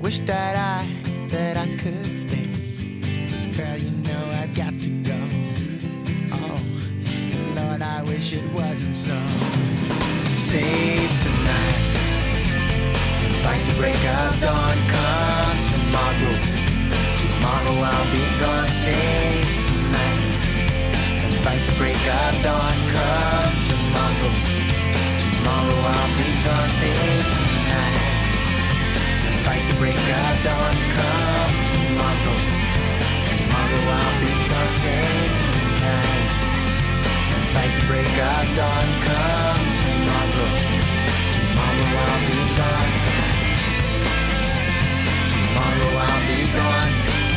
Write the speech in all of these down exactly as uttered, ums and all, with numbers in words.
wish that I, that I could stay. Girl, you know I've got to go. Oh, Lord, I wish it wasn't so. Save tonight. Fight the break of dawn. Come tomorrow. Tomorrow I'll be gone. Save tonight. Fight the break of dawn. Come tomorrow. Tomorrow I'll be gone. Save tonight. Fight the break of dawn. Come tomorrow. Tomorrow I'll be gone. Save tonight. Fight the break of dawn. Come tomorrow. Tomorrow I'll be gone. Tomorrow I'll be gone.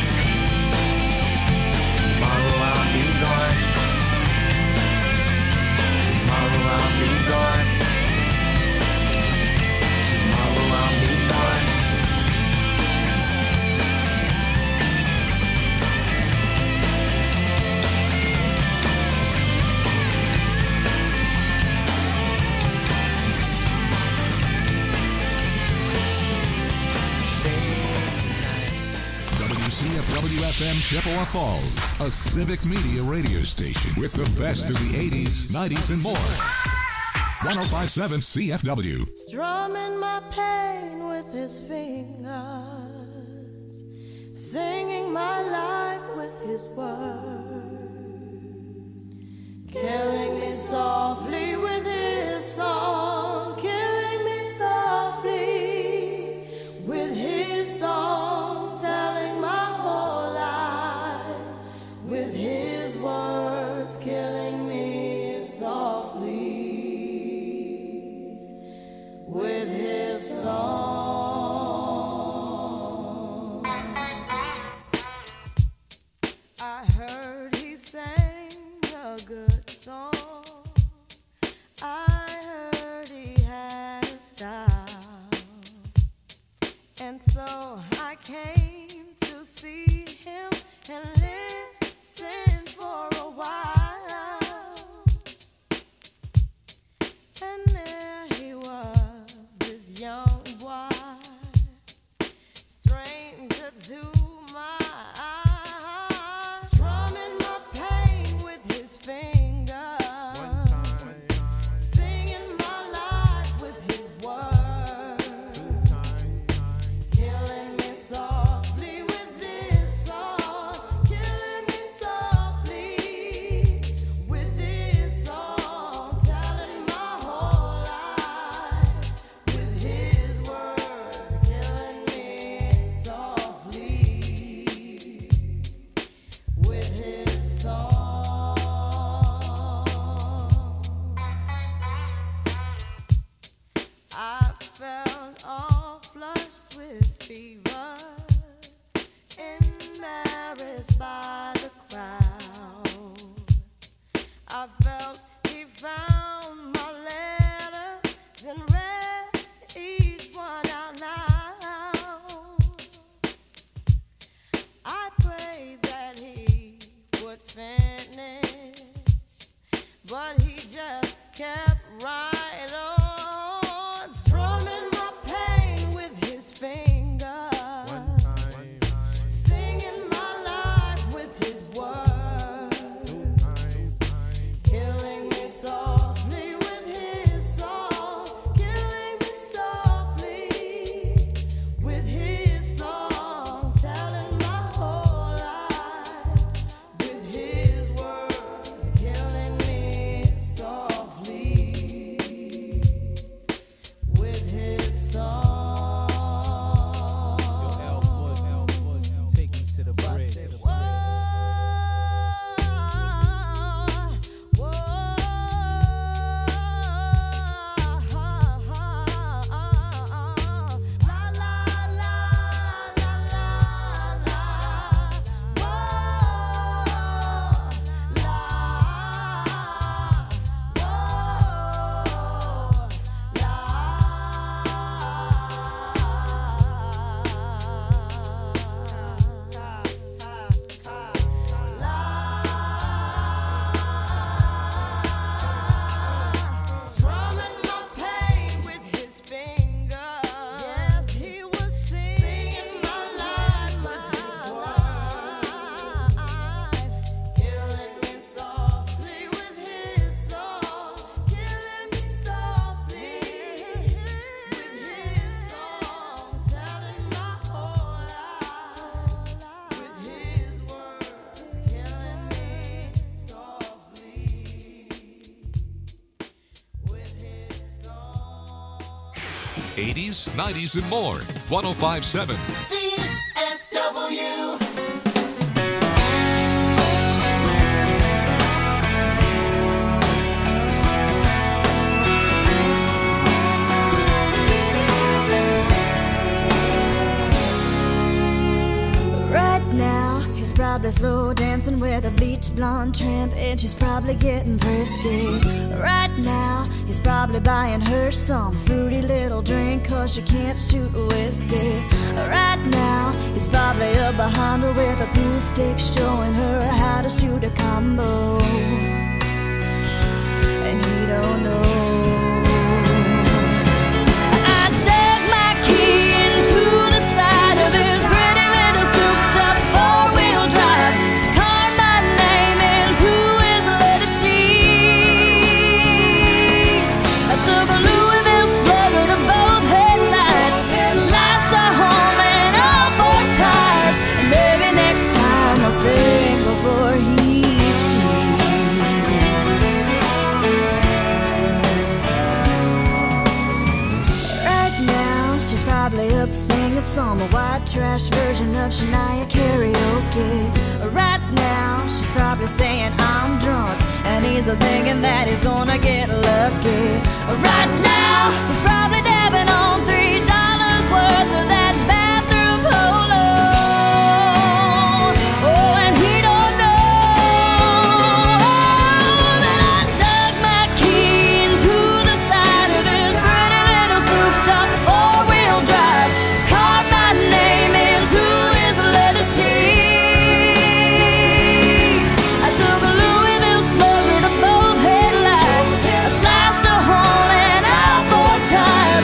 Tomorrow I'll be gone. Tomorrow I'll be gone. Tomorrow I'll be gone. C F W F M Chippewa Falls, a civic media radio station with the best of the eighties, nineties, and more. one oh five point seven C F W. Strumming my pain with his fingers, singing my life with his words, killing me softly with his song, killing me softly with his song, telling my whole life with his words, killing me softly with his song. I heard he sang a good song. I heard he had a style, and so I came to see him and listen for a while. And there he was, this young boy, stranger to my eyes, strumming my pain with his fingers, one time, one time. Singing my life with his words, two times, killing me softly with this song, killing me softly with this song, telling my whole eighties, nineties, and more. one oh five point seven C F W. Right now, he's probably slow dancing with a bleach blonde tramp, and she's probably getting thirsty. Right now, he's probably buying her some fruity little drink, cause she can't shoot whiskey. Right now, he's probably up behind her with a pool stick, showing her how to shoot a combo. And he don't know. I dug my key into the side of his pretty little souped-up four-wheel drive, carved my name into his leather seats. I took a Louisville Slugger to both headlights, slashed a hole in all four tires, and maybe next time I'll think before he cheats. Right now, she's probably up singing some white trash version of Shania karaoke. Right now, she's probably saying I'm drunk, and he's thinking that he's gonna get lucky. Right now, he's probably dabbing on three dollars worth of that bathroom polo. Oh, and he don't know that I dug my key into the side of his pretty little souped-up four-wheel drive, carved my name into his leather seats. I took a Louisville Slugger to both headlights, I slashed a hole in all four tires,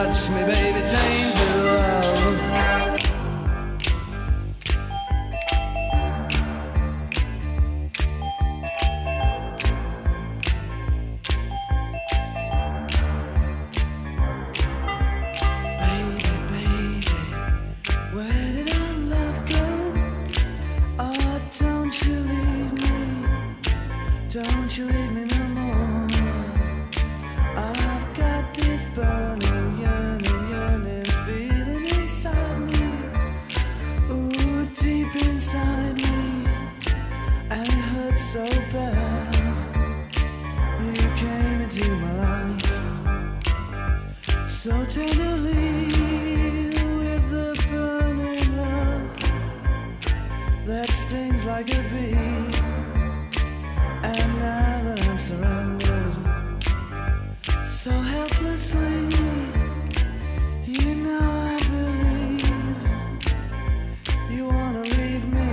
touch me, baby, tainted love. Don't you leave me no more. I've got this burning, yearning, yearning feeling inside me. Ooh, deep inside me. And it hurts so bad. You came into my life so tenderly with the burning love that stings like a bee. And now that I'm surrounded so helplessly, you know I believe you wanna leave me.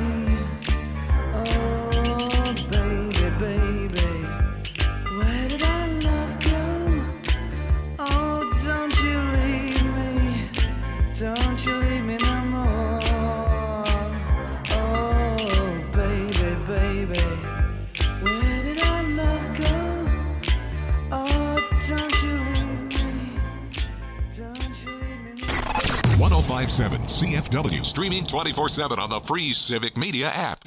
Oh, baby, baby, where did our love go? Oh, don't you leave me, don't you leave me no more. Oh, baby, baby, where did our love go? Oh, don't you leave me. Don't you leave me. one oh five point seven C F W, streaming twenty-four seven on the free Civic Media app.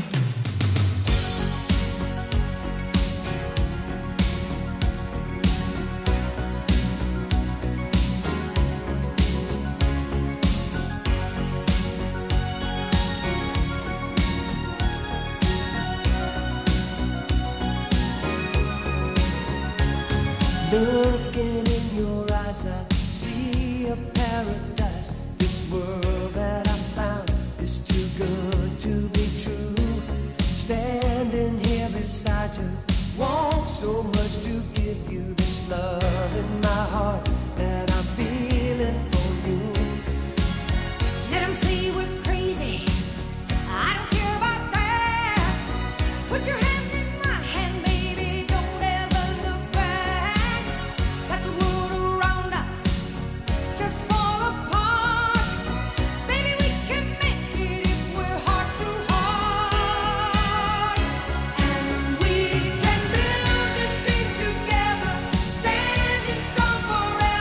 Looking in your eyes, I see a paradise. This world that I found is too good to be true. Standing here beside you, want so much to give you this love in my heart that I'm feeling for you. Let them say we're crazy. I don't care about that. Put your hand in my hand, baby. Don't ever look back. Got the world around us, just fall apart. Baby, we can make it if we're heart to heart. And we can build this dream together, standing strong forever.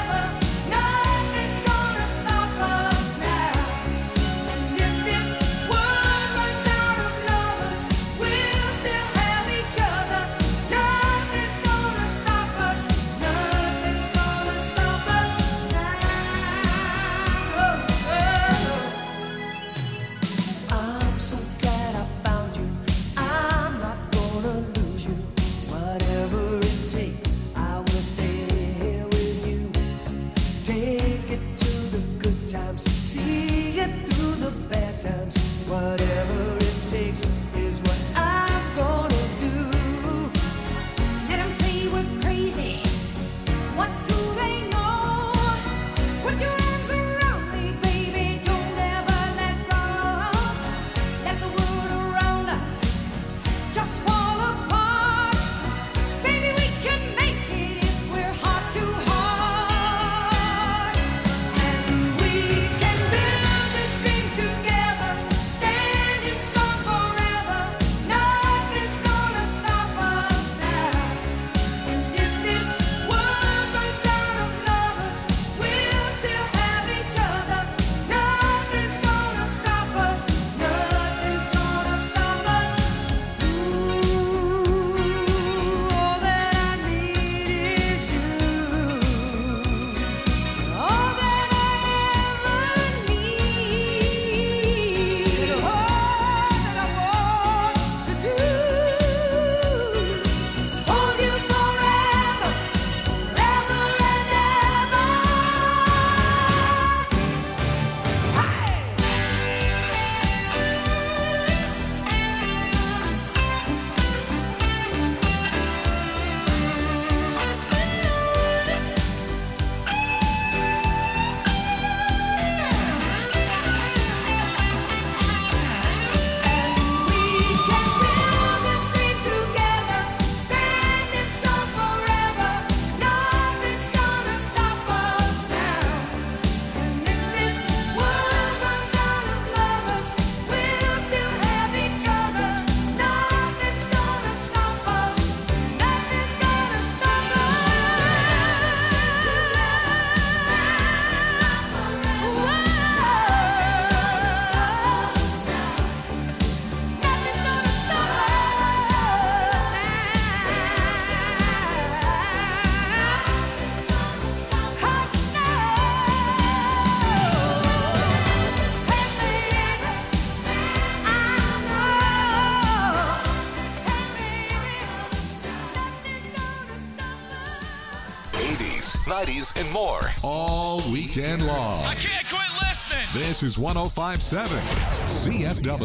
nineties, and more all weekend long. I can't quit listening. This is one oh five point seven C F W.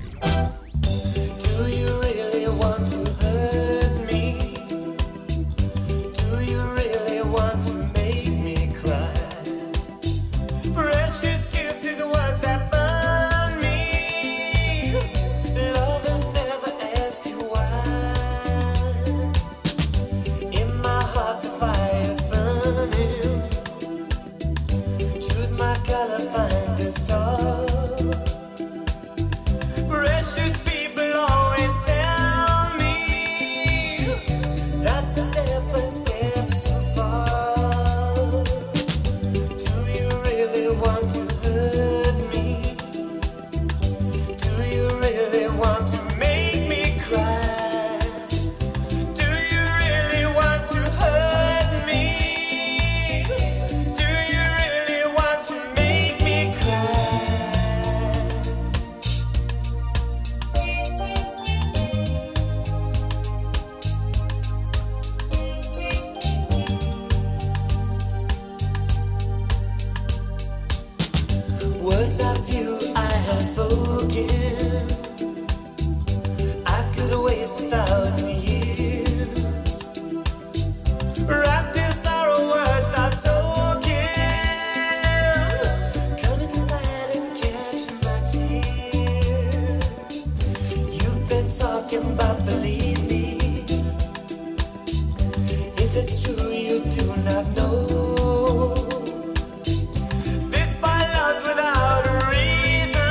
Do you really want to hurt me? Do you really want to make me cry? Precious kisses, words that burn me. Lovers never ask you why. In my heart the fire's burning. Choose my color, find a star. Precious people always tell me that's a step, a step too far. Do you really want to hurt me? Do you really want to make me cry? Do you really want to hurt me? Do you really want to make me cry? Words of you I have spoken, I could waste a thousand years. Wrapped in sorrow, words are token. Come inside and catch my tears. You've been talking about, believe me. If it's true, you do not know. This by love's without a reason.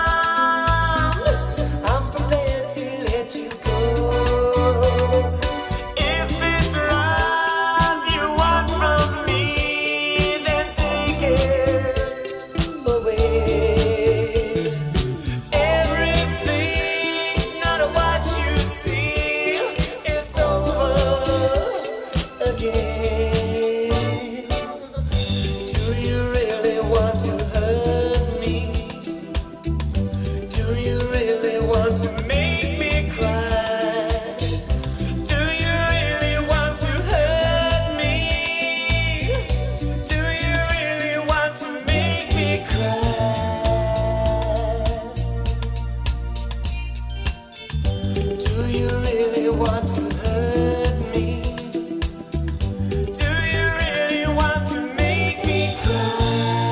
I'm prepared to let you go. If it's love you want from me, then take it away. Everything's not what you see. It's over again. Do you really want to hurt me? Do you really want to make me cry? Do you really want to hurt me? Do you really want to make me cry? Do you really want to hurt me? Do you really want to make me cry?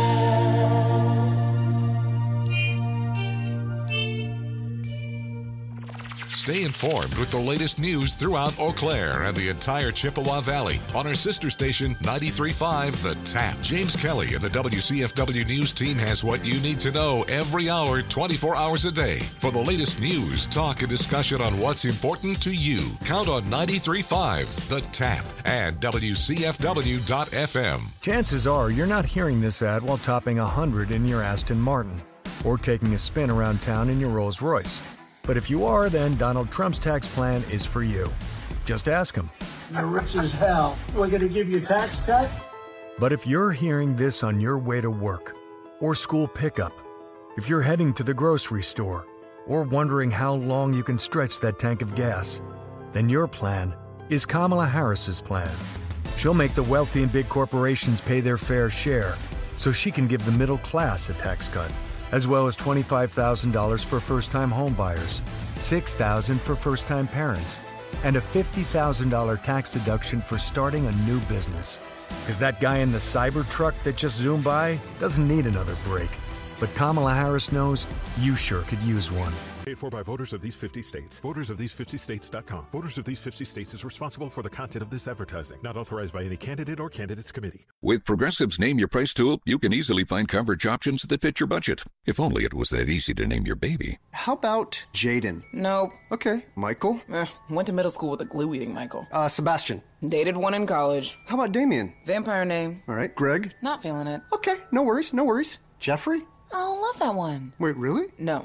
Stay informed with the latest news throughout Eau Claire and the entire Chippewa Valley on our sister station ninety-three point five The Tap. James Kelly and the W C F W News team has what you need to know every hour, twenty-four hours a day. For the latest news, talk, and discussion on what's important to you, count on ninety-three point five The Tap and W C F W dot F M. Chances are you're not hearing this ad while topping one hundred in your Aston Martin or taking a spin around town in your Rolls Royce. But if you are, then Donald Trump's tax plan is for you. Just ask him. You're rich as hell. We're going to give you a tax cut? But if you're hearing this on your way to work or school pickup, if you're heading to the grocery store or wondering how long you can stretch that tank of gas, then your plan is Kamala Harris's plan. She'll make the wealthy and big corporations pay their fair share so she can give the middle class a tax cut, as well as twenty-five thousand dollars for first-time homebuyers, six thousand dollars for first-time parents, and a fifty thousand dollars tax deduction for starting a new business. Because that guy in the cyber truck that just zoomed by doesn't need another break. But Kamala Harris knows you sure could use one. Paid for by voters of these fifty states. Voters of these fifty states dot com. Voters of these fifty states is responsible for the content of this advertising. Not authorized by any candidate or candidates committee. With Progressive's Name Your Price tool, you can easily find coverage options that fit your budget. If only it was that easy to name your baby. How about Jaden? Nope. Okay. Michael? Eh, went to middle school with a glue-eating Michael. Uh, Sebastian? Dated one in college. How about Damien? Vampire name. All right. Greg? Not feeling it. Okay. No worries. No worries. Jeffrey? Oh, love that one. Wait, really? No.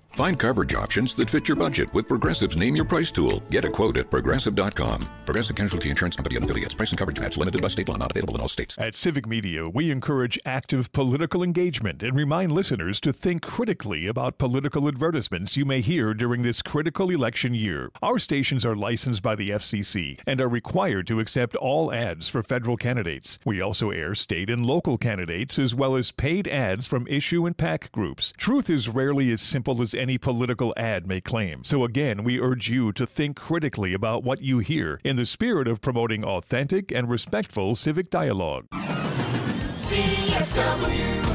Find coverage options that fit your budget with Progressive's Name Your Price tool. Get a quote at progressive dot com. Progressive Casualty Insurance Company and affiliates. Price and coverage match limited by state law, not available in all states. At Civic Media, we encourage active political engagement and remind listeners to think critically about political advertisements you may hear during this critical election year. Our stations are licensed by the F C C and are required to accept all ads for federal candidates. We also air state and local candidates as well as paid ads from issue and PAC groups. Truth is rarely as simple as any political ad may claim. So again, we urge you to think critically about what you hear in the spirit of promoting authentic and respectful civic dialogue. C F W.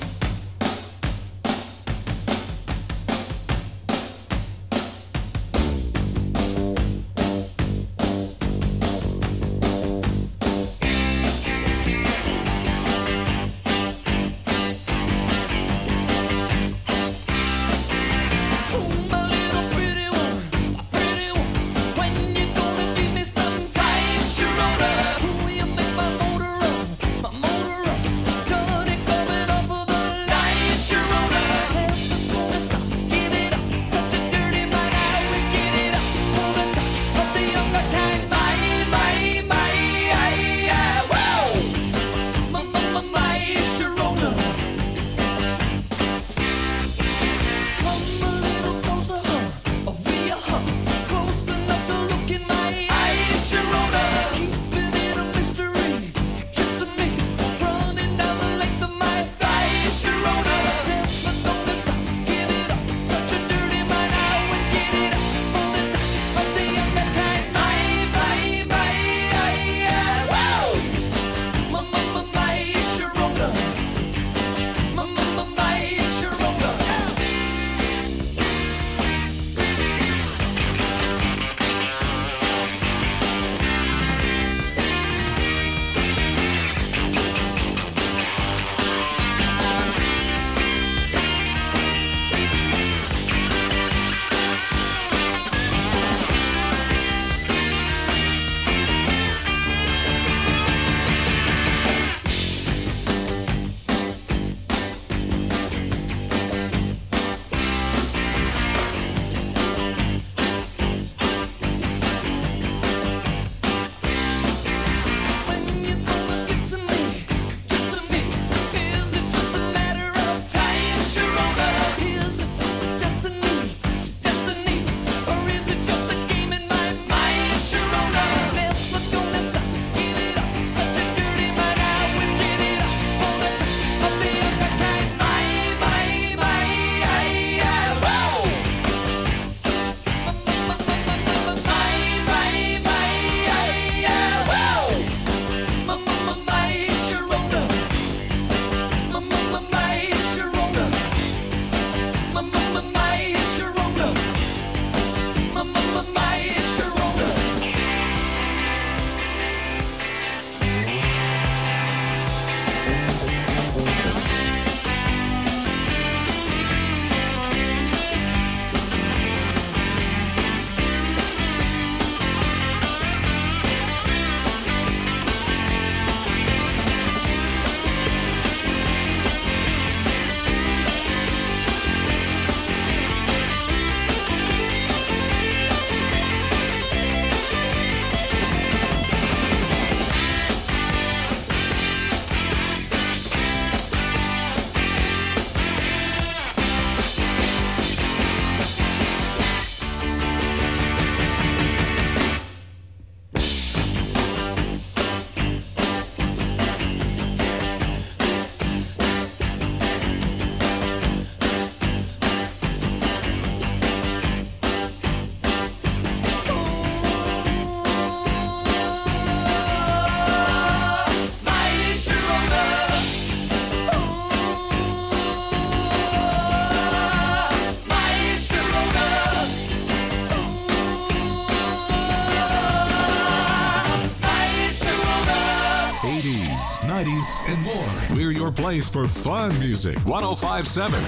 nineties, and more. We're your place for fun music. one oh five point seven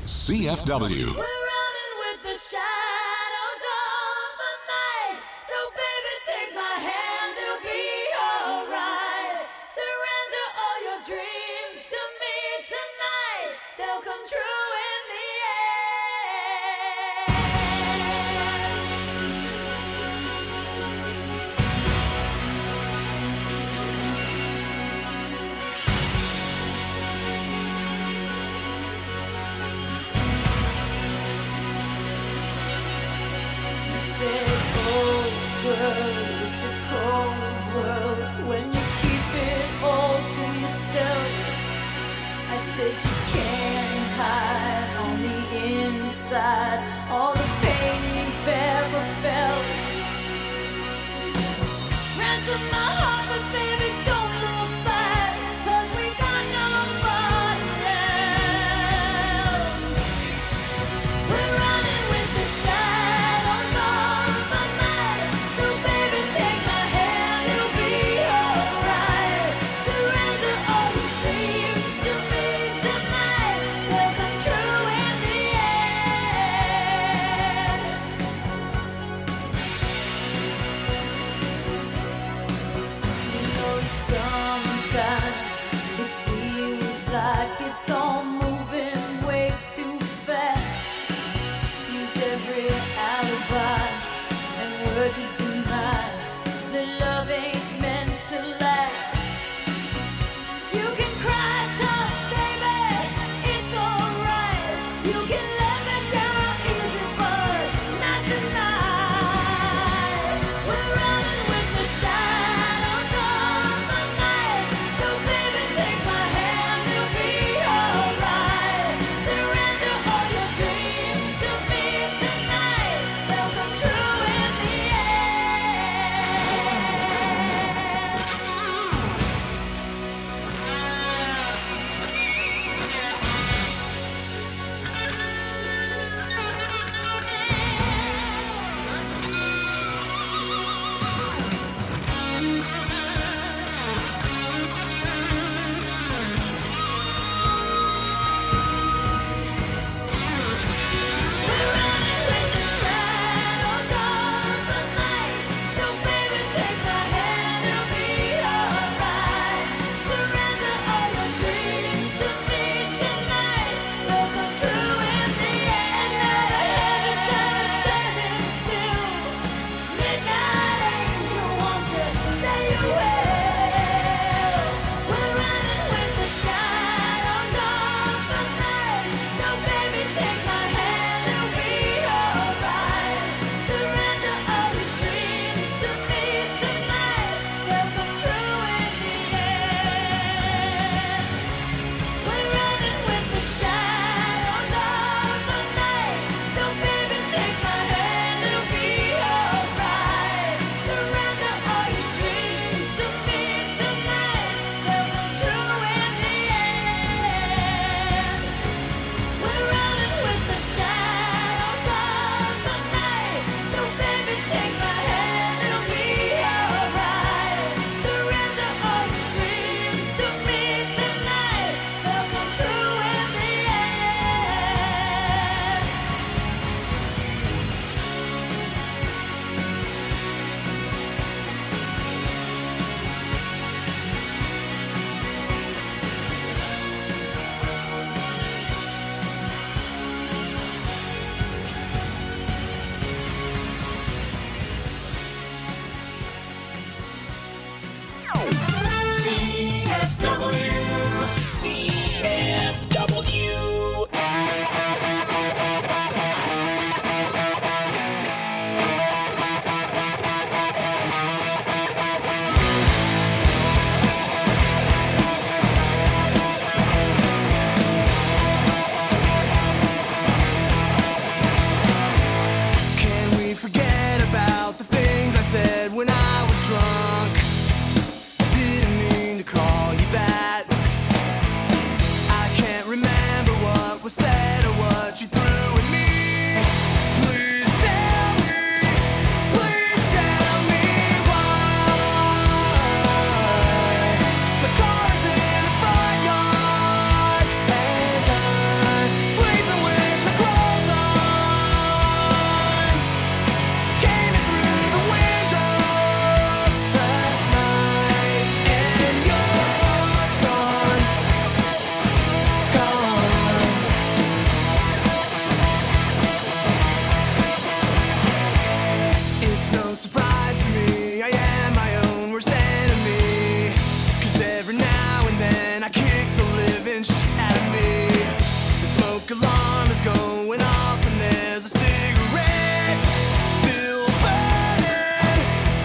C F W. We're running with the shadows of the night. So baby, take my hand, it'll be alright. Surrender all your dreams to me tonight. They'll come true in the world, it's a cold world when you keep it all to yourself. I said you can't hide on the inside all the pain you've ever felt. Ransom my heart, but baby, don't look back, 'cause we got nobody else. We're running with the shadows of the night, so baby, take my hand, it'll be alright. Surrender all your dreams to me tonight, they'll come true in the end. You know, sometimes it feels like it's all moving way too fast. Use every alibi and word to deny that love ain't meant to last. You can cry tough, baby, it's alright. You can let me down easy, but not tonight. We're running with the shadows of the night, so baby, take my hand, it'll be alright. Surrender all your dreams to me tonight, they'll come true in the going off and there's a cigarette still burning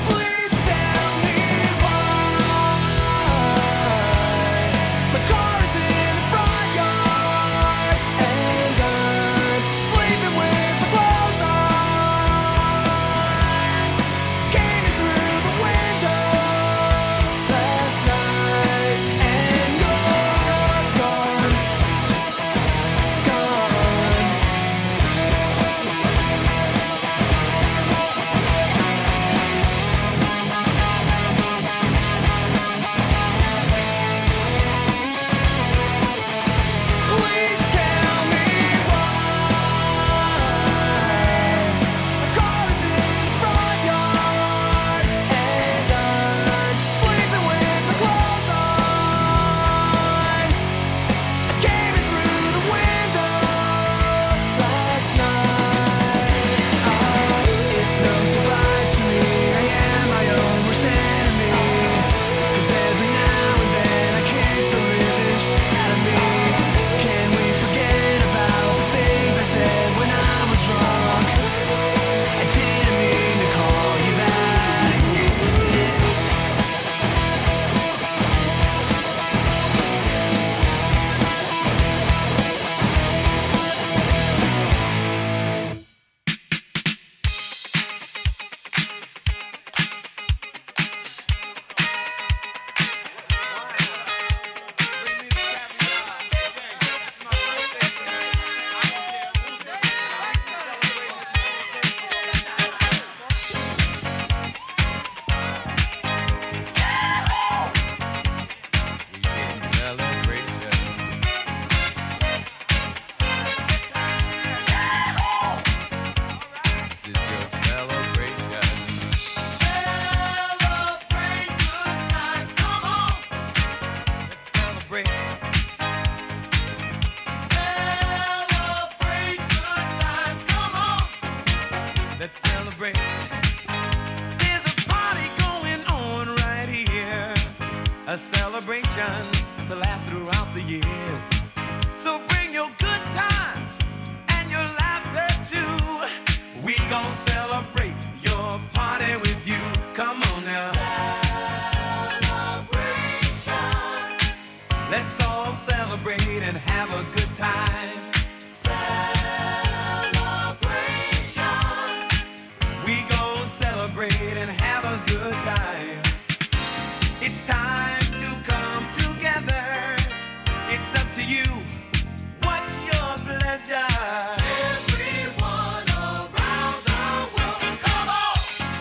a good time. It's time to come together. It's up to you. What's your pleasure? Everyone around the world, come on!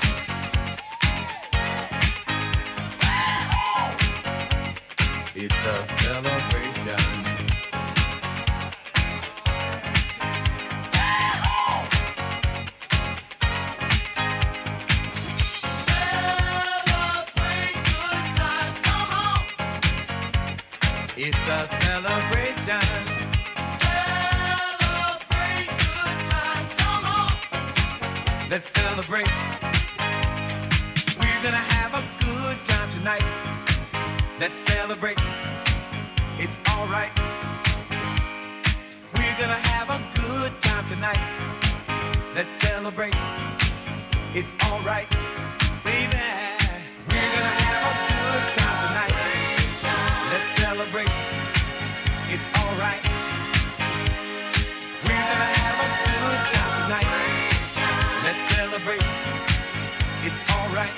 It's a celebration. It's a celebration. Celebrate good times, come on. Let's celebrate. We're gonna have a good time tonight. Let's celebrate. It's alright. We're gonna have a good time tonight. Let's celebrate. It's alright, baby. We're gonna have a good time tonight. Let's celebrate. It's alright. We're gonna have a good time tonight. Let's celebrate. It's alright.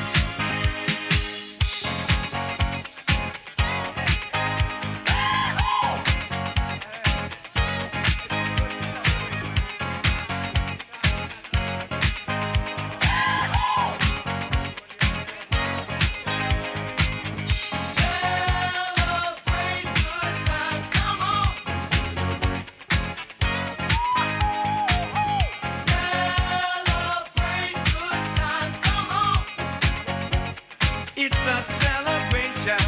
It's a celebration.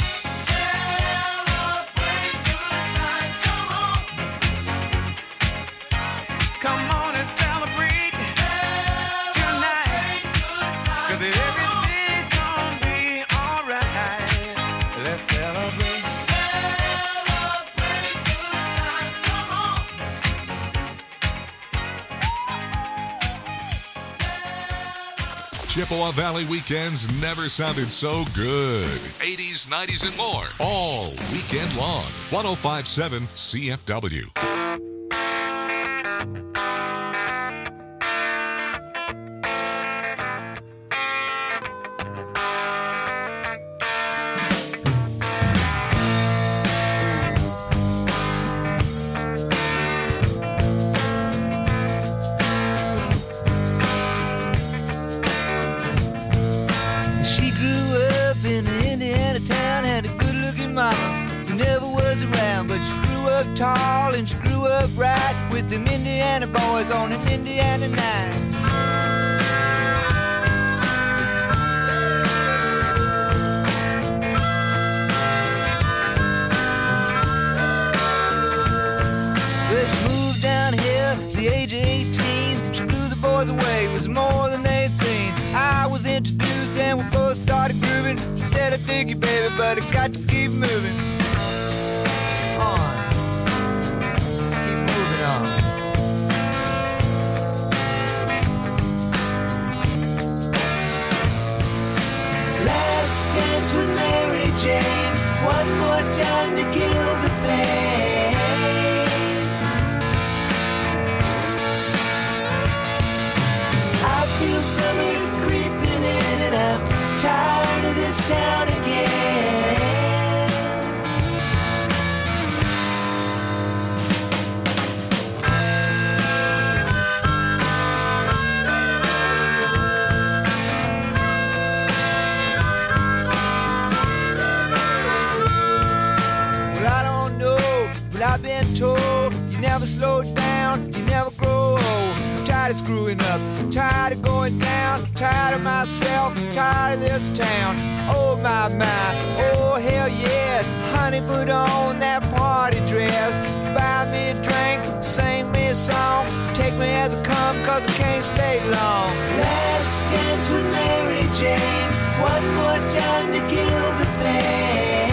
Celebrate good times, come on. Come on and celebrate tonight. Cause everything's gonna be alright. Let's celebrate. Celebrate good times, come on. Chippewa Valley weekends never sounded so good. eighties, nineties, and more. All weekend long. one oh five point seven C F W. She grew up in an Indiana town, had a good-looking mama who never was around, but she grew up tall and she grew up right with them Indiana boys on an Indiana nine. But she moved down here at the age of eighteen. She blew the boys away, it was more than they'd seen. I was introduced and we both started grooving. She said, I dig you, baby, but I got to keep moving on. Keep moving on. Last dance with Mary Jane. One more time to kill the pain. I feel summer creeping in and I'm tired of this town again. Well, I don't know, but I've been told you never slow down, you never grow old. I'm tired of screwing up, I'm tired of going down, I'm tired of myself, I'm tired of this town. Oh my, my, oh hell yes. Honey, put on that party dress, buy me a drink, sing me a song, take me as I come cause I can't stay long. Last dance with Mary Jane, one more time to kill the pain.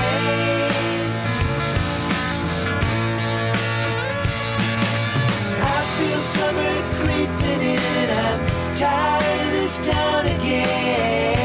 I feel summer creeping in, I'm tired of this town again.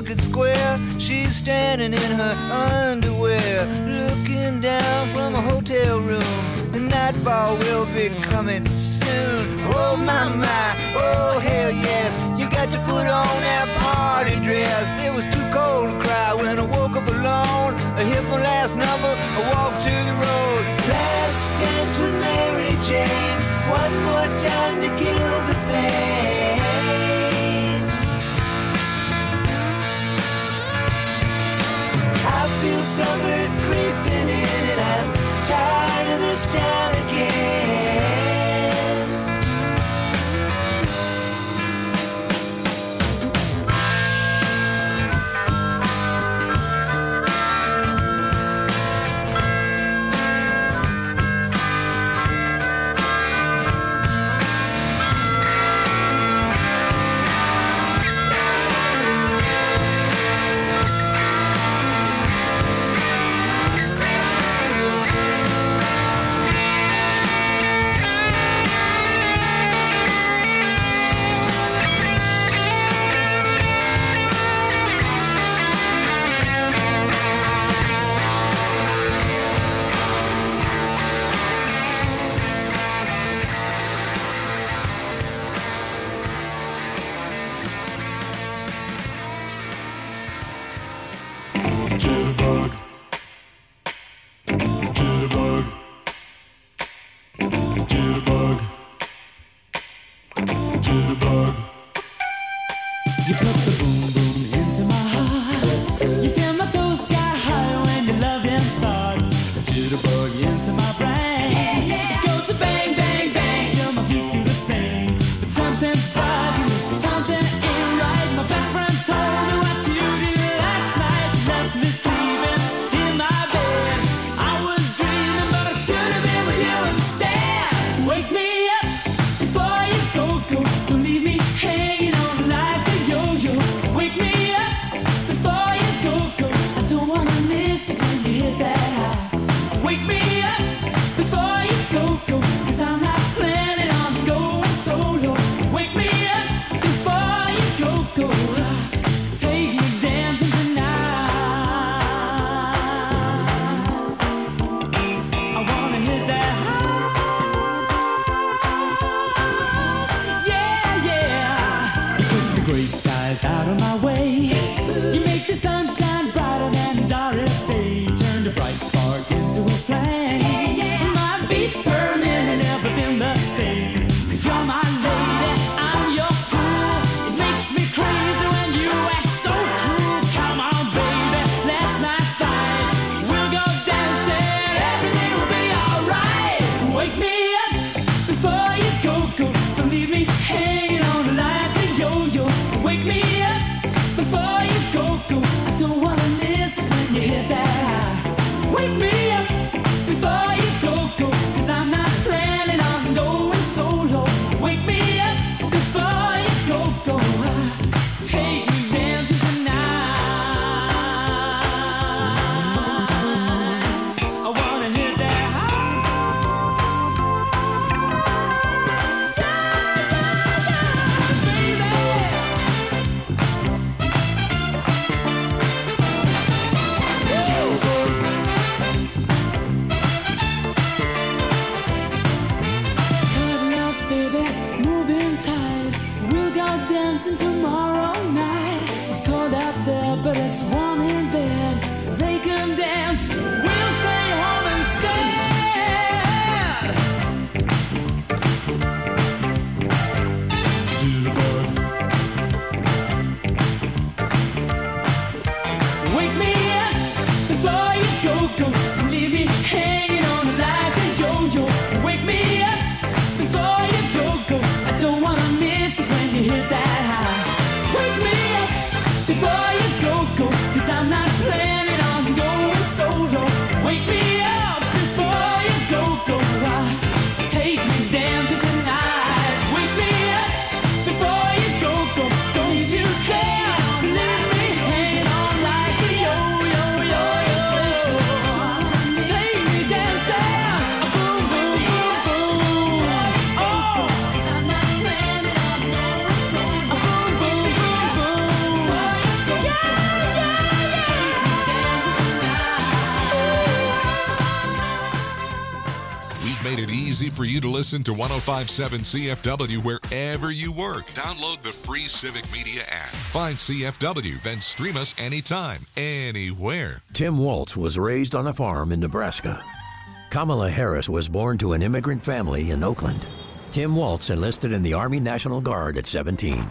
Market Square. She's standing in her underwear, looking down from a hotel room. The nightfall will be coming soon. Oh my my, oh hell yes. You got to put on that party dress. It was too cold to cry when I woke up alone. I hit my last number, I walked to the road. Last dance with Mary Jane. One more time to kill the pain. I feel summer creeping in and I'm tired of this town again. Yeah! easy for you to listen to one oh five point seven C F W wherever you work. Download the free Civic Media app. Find C F W, then stream us anytime, anywhere. Tim Waltz was raised on a farm in Nebraska. Kamala Harris was born to an immigrant family in Oakland. Tim Waltz enlisted in the Army National Guard at seventeen.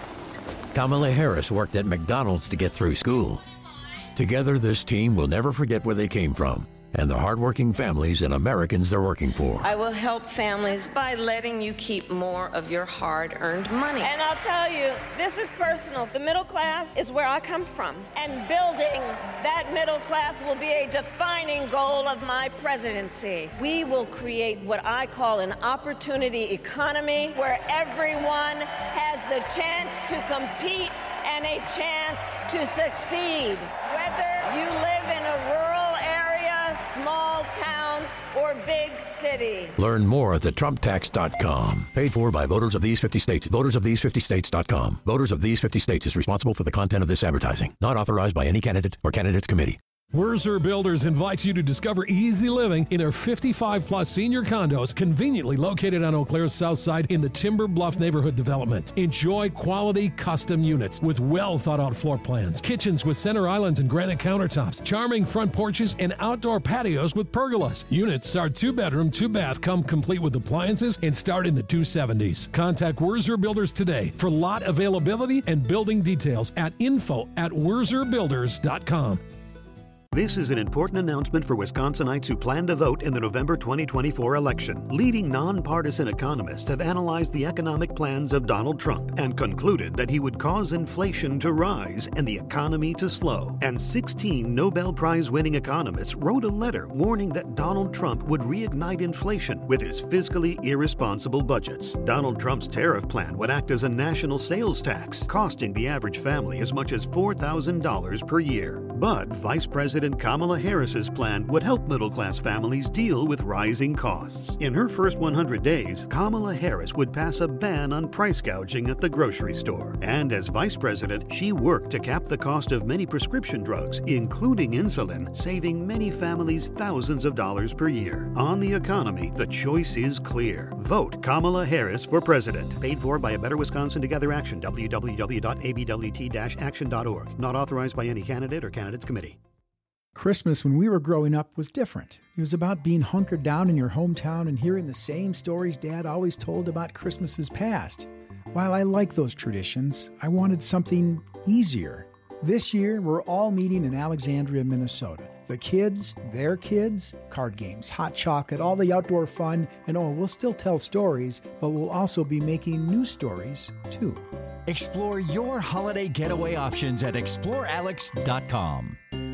Kamala Harris worked at McDonald's to get through school. Together, this team will never forget where they came from and the hardworking families and Americans they're working for. I will help families by letting you keep more of your hard-earned money. And I'll tell you, this is personal. The middle class is where I come from, and building that middle class will be a defining goal of my presidency. We will create what I call an opportunity economy where everyone has the chance to compete and a chance to succeed. Whether you live in a rural area, small town, or big city. Learn more at the trump tax dot com. Paid for by voters of these fifty states. voters of these fifty states dot com. Voters of these fifty states is responsible for the content of this advertising. Not authorized by any candidate or candidates committee. Wurzer Builders invites you to discover easy living in their fifty-five plus senior condos conveniently located on Eau Claire's south side in the Timber Bluff neighborhood development. Enjoy quality custom units with well thought out floor plans, kitchens with center islands and granite countertops, charming front porches, and outdoor patios with pergolas. Units are two bedroom, two bath, come complete with appliances and start in the two seventies. Contact Wurzer Builders today for lot availability and building details at info at wurzer builders dot com. This is an important announcement for Wisconsinites who plan to vote in the November twenty twenty-four election. Leading nonpartisan economists have analyzed the economic plans of Donald Trump and concluded that he would cause inflation to rise and the economy to slow. And sixteen Nobel Prize-winning economists wrote a letter warning that Donald Trump would reignite inflation with his fiscally irresponsible budgets. Donald Trump's tariff plan would act as a national sales tax, costing the average family as much as four thousand dollars per year. But Vice President Kamala Harris's plan would help middle-class families deal with rising costs. In her first one hundred days, Kamala Harris would pass a ban on price gouging at the grocery store. And as vice president, she worked to cap the cost of many prescription drugs, including insulin, saving many families thousands of dollars per year. On the economy, the choice is clear. Vote Kamala Harris for president. Paid for by A Better Wisconsin Together Action, w w w dot a b w t dash action dot org. Not authorized by any candidate or candidates committee. Christmas when we were growing up was different. It was about being hunkered down in your hometown and hearing the same stories Dad always told about Christmases past. While I like those traditions, I wanted something easier. This year, we're all meeting in Alexandria, Minnesota. The kids, their kids, card games, hot chocolate, all the outdoor fun, and oh, we'll still tell stories, but we'll also be making new stories, too. Explore your holiday getaway options at explore alex dot com.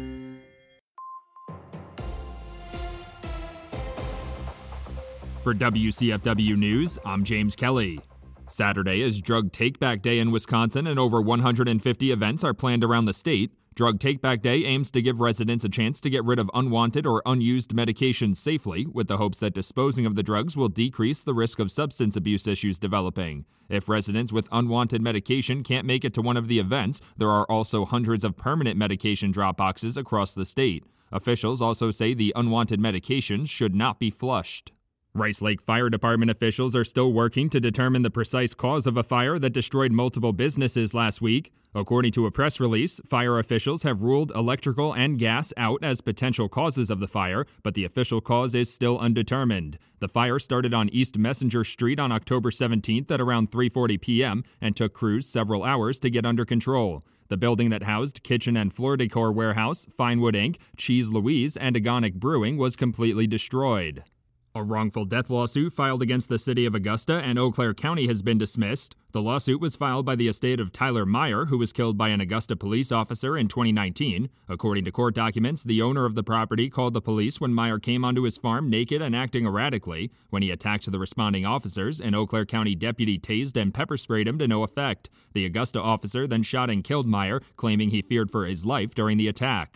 For W C F W News, I'm James Kelly. Saturday is Drug Take-Back Day in Wisconsin, and over one hundred fifty events are planned around the state. Drug Take-Back Day aims to give residents a chance to get rid of unwanted or unused medications safely, with the hopes that disposing of the drugs will decrease the risk of substance abuse issues developing. If residents with unwanted medication can't make it to one of the events, there are also hundreds of permanent medication drop boxes across the state. Officials also say the unwanted medications should not be flushed. Rice Lake Fire Department officials are still working to determine the precise cause of a fire that destroyed multiple businesses last week. According to a press release, fire officials have ruled electrical and gas out as potential causes of the fire, but the official cause is still undetermined. The fire started on East Messenger Street on October seventeenth at around three forty p.m. and took crews several hours to get under control. The building that housed Kitchen and Floor Decor Warehouse, Finewood Incorporated, Cheese Louise, and Agonic Brewing was completely destroyed. A wrongful death lawsuit filed against the city of Augusta and Eau Claire County has been dismissed. The lawsuit was filed by the estate of Tyler Meyer, who was killed by an Augusta police officer in twenty nineteen. According to court documents, the owner of the property called the police when Meyer came onto his farm naked and acting erratically. When he attacked the responding officers, an Eau Claire County deputy tased and pepper sprayed him to no effect. The Augusta officer then shot and killed Meyer, claiming he feared for his life during the attack.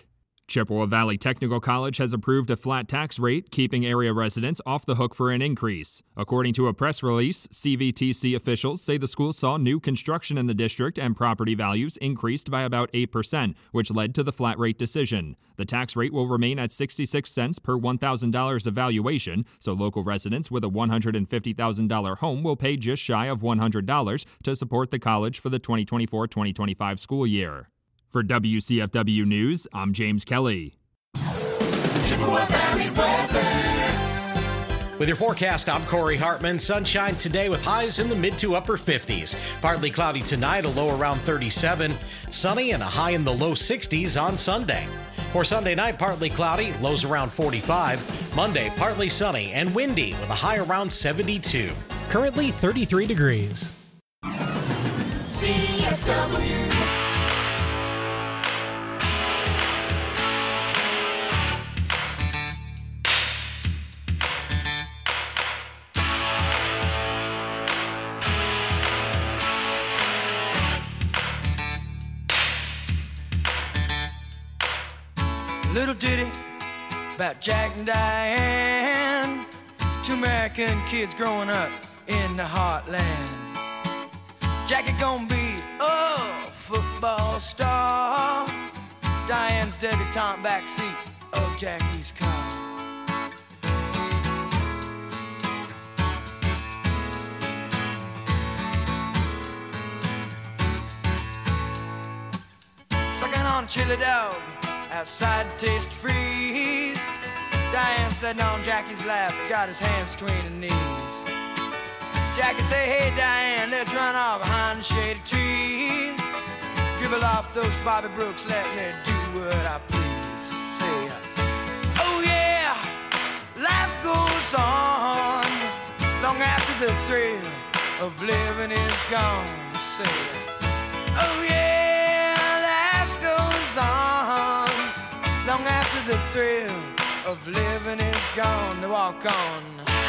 Chippewa Valley Technical College has approved a flat tax rate, keeping area residents off the hook for an increase. According to a press release, C V T C officials say the school saw new construction in the district and property values increased by about eight percent, which led to the flat rate decision. The tax rate will remain at sixty-six cents per one thousand dollars evaluation, so local residents with a one hundred fifty thousand dollars home will pay just shy of one hundred dollars to support the college for the twenty twenty-four twenty twenty-five school year. For W C F W News, I'm James Kelly. Chippewa Valley weather. With your forecast, I'm Corey Hartman. Sunshine today with highs in the mid to upper fifties. Partly cloudy tonight, a low around thirty-seven. Sunny and a high in the low sixties on Sunday. For Sunday night, partly cloudy, lows around forty-five. Monday, partly sunny and windy with a high around seventy-two. Currently thirty-three degrees. C F W. Little ditty about Jack and Diane, two American kids growing up in the heartland. Jackie gonna be a football star, Diane's debutante backseat of Jackie's car. Sucking on chili dog outside taste freeze. Diane sitting on Jackie's lap, got his hands between her knees. Jackie say, hey Diane, let's run off behind the shady trees. Dribble off those Bobby Brooks, let me do what I please. Say, oh yeah, life goes on long after the thrill of living is gone. Say, oh yeah, life goes on long after the thrill of living is gone. They walk on.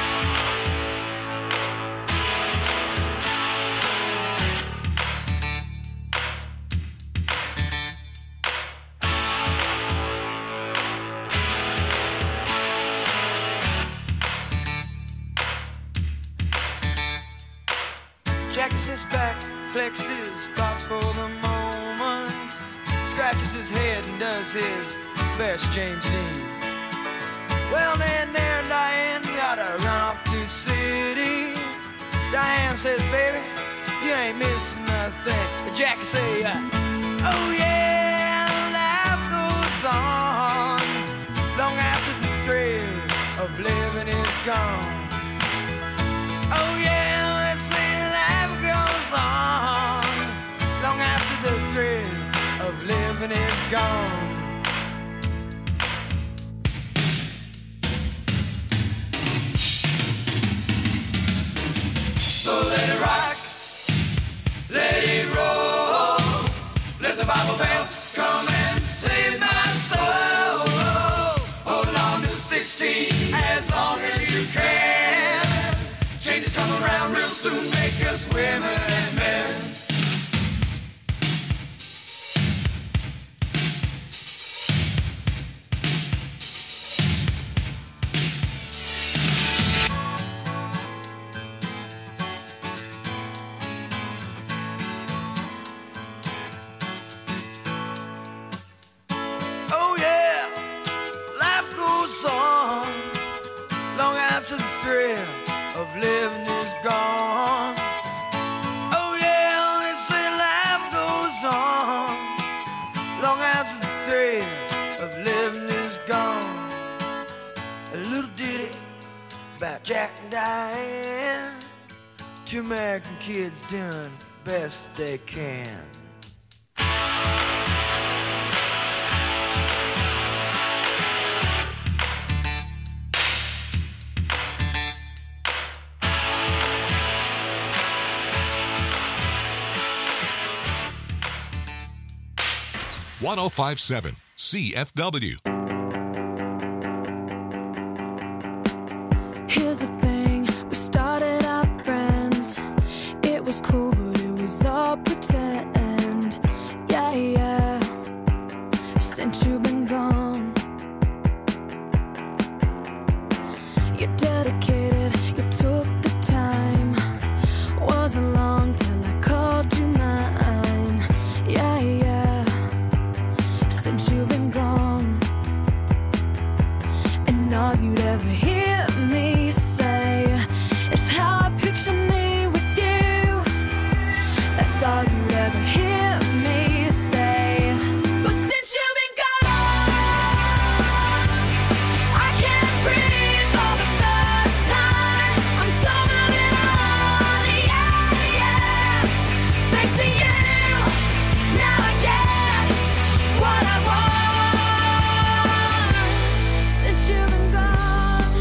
Jackie sits back, collects his thoughts for the moment, scratches his head and does his best James Dean. Well, then there, Diane, gotta run off to the city. Diane says, baby, you ain't missing nothing. But Jackie say, uh, oh yeah, life goes on long after the thrill of living is gone. Oh yeah, they say life goes on long after the thrill of living is gone. So let it rock, let it roll, let the Bible belt come and save my soul. Hold on to sixteen as long as you can. Changes come around real soon, make us women and men. Oh yeah, life goes on long after the thrill of living is gone. Oh yeah, they say life goes on long after the thrill of living is gone. A little ditty about Jack and Diane, two American kids doing best they can. one oh five point seven C F W. Here's the thing, we started out friends. It was cool, but it was all pretend. Yeah, yeah. Since you've been gone, since you've been gone. And all you'd ever hear me say is how I picture me with you. That's all you'd ever hear me say. But since you've been gone, I can't breathe for the first time. I'm so moving on, yeah, yeah. Thanks to you, now I get what I want. Since you've been gone,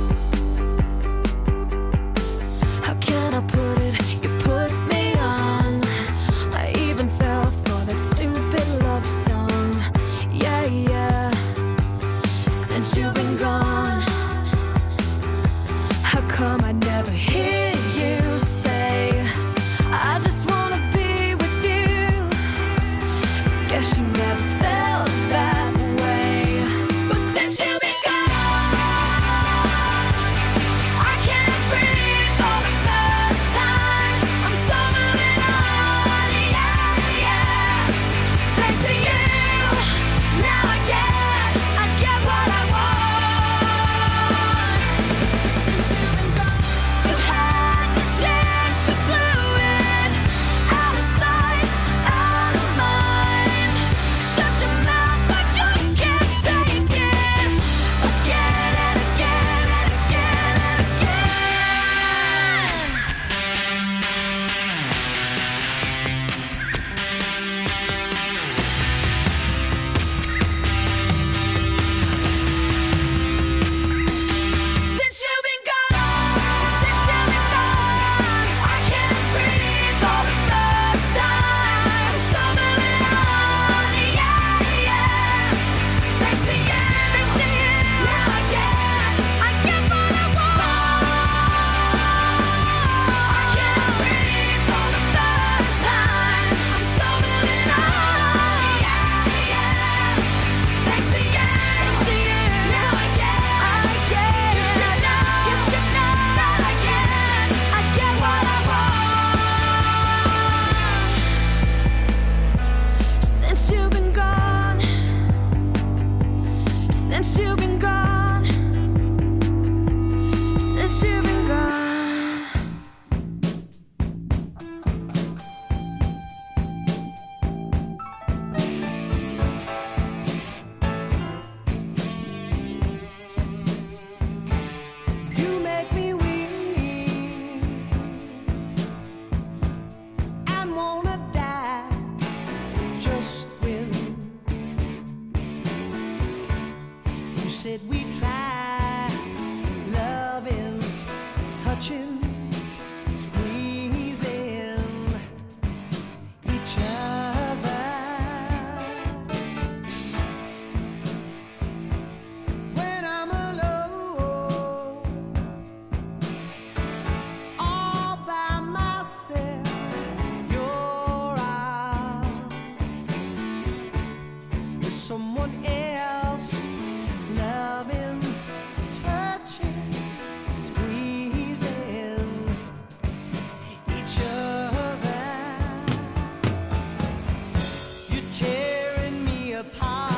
how can I put it? You put me on. I even fell for that stupid love song. Yeah, yeah. Since you've been gone, how come I never hear you say I just wanna be with you? Guess you never felt that way. But since you've been gone, I can't breathe for the first time. I'm so moving on, yeah, yeah. Thanks to you, now I get, I get what I want. Since you've been gone, you had your chance, you blew it. Out of sight, out of mind. Shut your mouth, I just can't take it. Again and again and again and again. Since you've been gone, since you've been gone, I can't breathe for the first time. I'm so moving on, yeah, yeah. Thanks to you, thanks to you, now I get, I get what I want. I can't breathe for the first time. I'm so moving on, yeah, yeah. Thanks to you, thanks to you, now I get, I get. You should know, you should know that I get, I get what I want. Since you've been gone, since you've been gone, since you've been gone. You make me weak and wanna die just when you said we try loving, touching, squeezing each other. When I'm alone, all by myself, your arms with someone else, loving, touching, squeezing each other. You're tearing me apart.